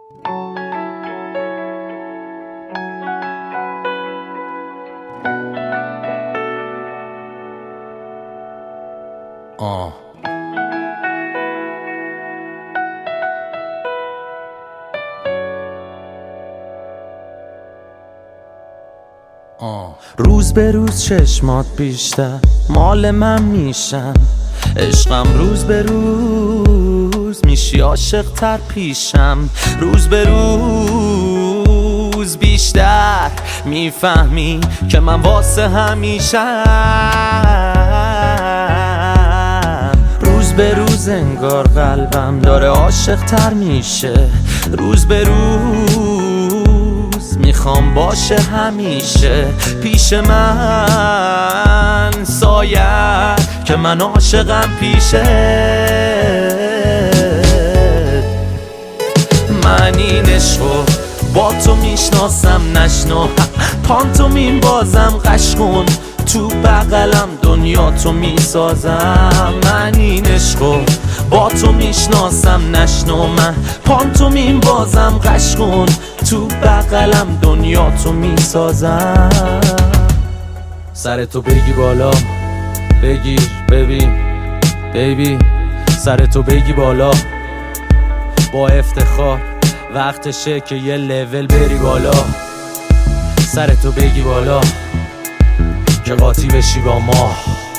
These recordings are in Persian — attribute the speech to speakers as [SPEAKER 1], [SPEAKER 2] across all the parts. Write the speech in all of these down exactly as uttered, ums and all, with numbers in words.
[SPEAKER 1] آه آه روز به روز چشمات بیشتر مال من میشن، عشقم روز به روز میشی عاشق تر پیشم، روز به روز بیشتر میفهمی که من واسه همیشم، روز به روز انگار قلبم داره عاشق تر میشه، روز به روز میخوام باشه همیشه پیش من سایه که من عاشقم پیشه. من این عشقو با تو میشناسم نشنو، پانتومین بازم قش کن تو بغلم دنیا تو میسازم. من این عشقو با تو میشناسم نشنو، من پانتومین بازم قش کن تو بغلم دنیا تو میسازم. سر تو بگی بالا بگیر ببین بیبی، سر تو بگی بالا با افتخار، وقتشه که یه لول بری بالا. سر تو بگی بالا که قاطی بشی با ما.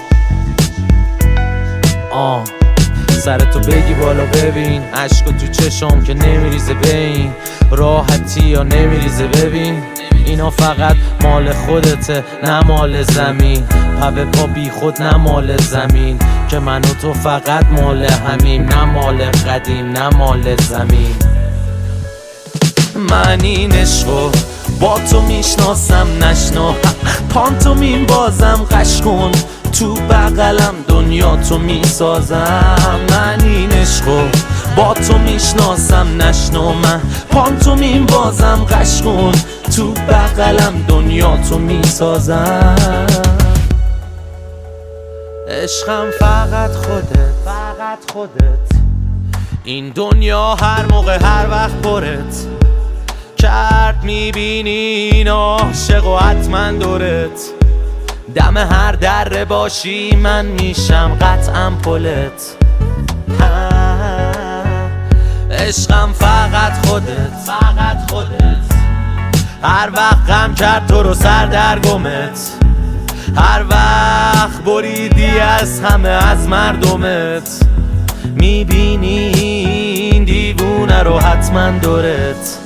[SPEAKER 1] آه سر تو بگی بالا ببین عشقو تو چشم که نمیریزه، ببین راحتی یا نمیریزه، ببین اینا فقط مال خودته نه مال زمین، پا به پا بی خود نه مال زمین، که من و تو فقط مال همیم، نه مال قدیم نه مال زمین. من این عشقو با تو میشناسم نشنو، پانتومین بازم قش کن تو بغلم دنیا تو میسازم. من این عشقو با تو میشناسم نشنو، من پانتومین بازم قش کن تو بغلم دنیا تو میسازم. عشقم فقط خودت فقط خودت، این دنیا هر موقع هر وقت پرت کرد میبینی این عاشق و حتما دورت، دم هر دره باشی من میشم قطعا پلت. عشقم فقط خودت فقط خودت، هر وقت غم کرد تو رو سر در گمت، هر وقت بریدی از همه از مردمت، میبینی این دیوونه رو حتما دورت.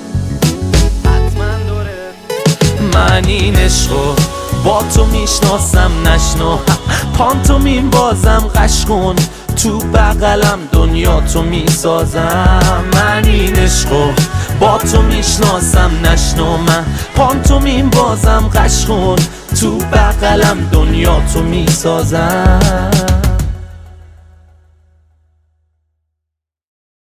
[SPEAKER 1] من این عشقو با تو میشناسم نشنو، پانتومین بازم قش کن تو بغلم دنیا تو میسازم. من این عشقو با تو میشناسم نشنو، من پانتومین بازم قش کن تو بغلم دنیا تو میسازم.